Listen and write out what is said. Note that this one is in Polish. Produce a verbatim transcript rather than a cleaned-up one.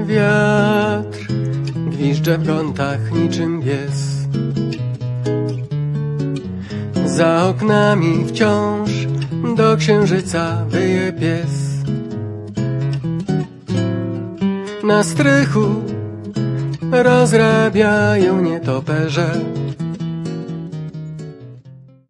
Wiatr gwizdże w kątach niczym pies. Za oknami wciąż do księżyca wyje pies. Na strychu rozrabiają nietoperze.